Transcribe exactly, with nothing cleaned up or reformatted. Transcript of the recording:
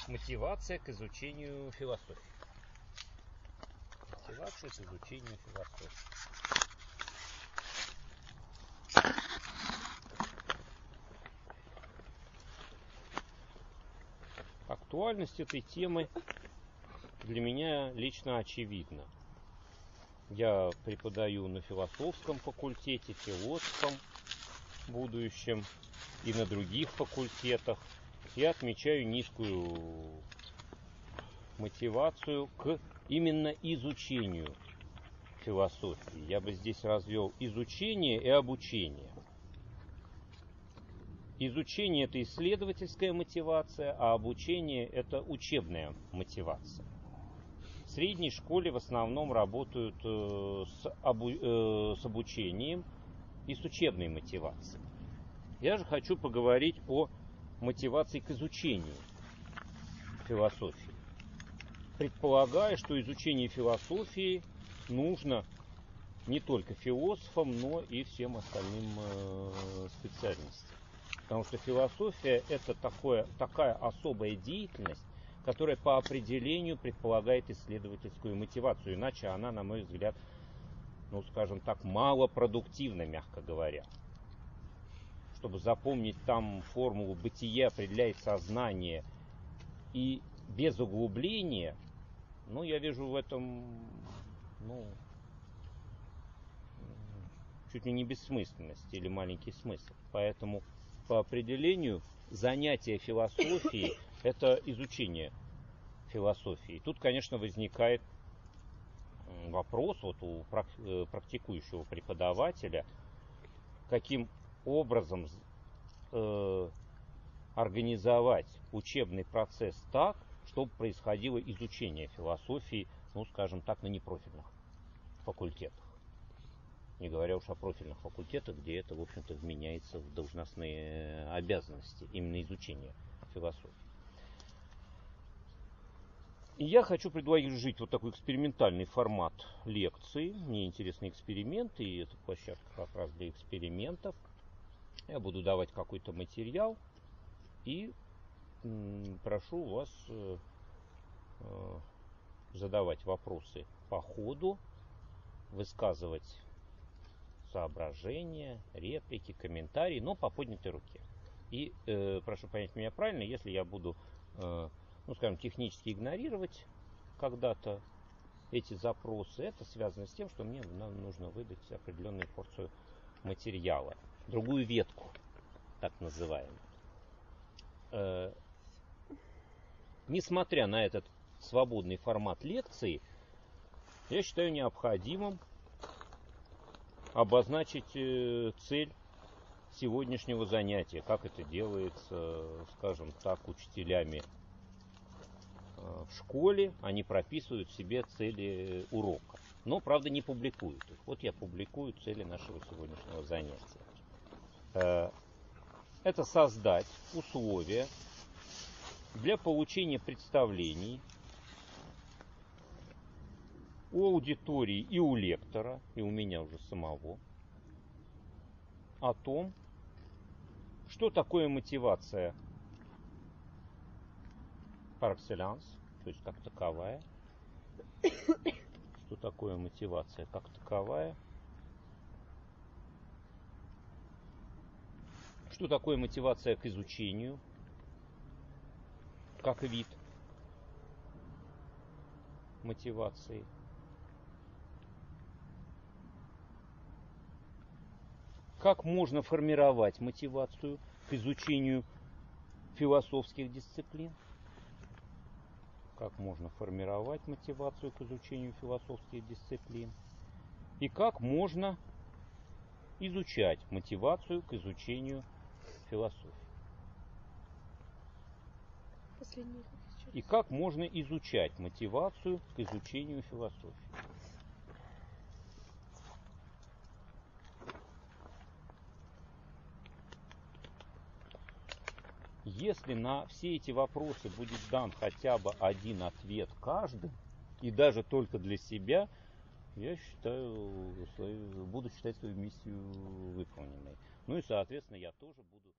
Мотивация к изучению философии. Мотивация к изучению философии. Актуальность этой темы для меня лично очевидна. Я преподаю на философском факультете, философом будущем и на других факультетах. Я отмечаю низкую мотивацию к именно изучению философии. Я бы здесь развел изучение и обучение. Изучение – это исследовательская мотивация, а обучение – это учебная мотивация. В средней школе в основном работают э, с, обу э, с обучением и с учебной мотивацией. Я же хочу поговорить о мотивации к изучению философии. Предполагая, что изучение философии нужно не только философам, но и всем остальным э, специальностям. Потому что философия – это такое, такая особая деятельность, которая по определению предполагает исследовательскую мотивацию. Иначе она, на мой взгляд, ну, скажем так, малопродуктивна, мягко говоря. Чтобы запомнить там формулу бытия определяет сознание и без углубления, ну, я вижу в этом, ну, чуть ли не бессмысленность или маленький смысл. Поэтому по определению занятие философией – это изучение философии. Тут, конечно, возникает вопрос вот у практикующего преподавателя, каким образом э, организовать учебный процесс так, чтобы происходило изучение философии, ну, скажем так, на непрофильных факультетах. Не говоря уж о профильных факультетах, где это, в общем-то, вменяется в должностные обязанности, именно изучение философии. И я хочу предложить вот такой экспериментальный формат лекции. Мне интересны эксперименты, и это площадка как раз для экспериментов. Я буду давать какой-то материал и м, прошу вас э, э, задавать вопросы по ходу, высказывать соображения, реплики, комментарии, но по поднятой руке. И э, прошу понять меня правильно, если я буду, э, ну, скажем, технически игнорировать когда-то эти запросы, это связано с тем, что мне нам нужно выдать определенную порцию материала, другую ветку, так называемую. Э, несмотря на этот свободный формат лекции, я считаю необходимым обозначить э, цель сегодняшнего занятия, как это делается, скажем так, учителями э, в школе. Они прописывают себе цели урока, но, правда, не публикуют их. Вот я публикую цели нашего сегодняшнего занятия. Э, это создать условия для получения представлений у аудитории и у лектора, и у меня уже самого, о том, что такое мотивация par excellence, то есть как таковая, что такое мотивация как таковая, что такое мотивация к изучению, как вид мотивации, как можно формировать мотивацию к изучению философских дисциплин, как можно формировать мотивацию к изучению философских дисциплин, и как можно изучать мотивацию к изучению философии. Последний. И как можно изучать мотивацию к изучению философии. Если на все эти вопросы будет дан хотя бы один ответ каждый, и даже только для себя, я считаю, свою, буду считать свою миссию выполненной. Ну и, соответственно, я тоже буду...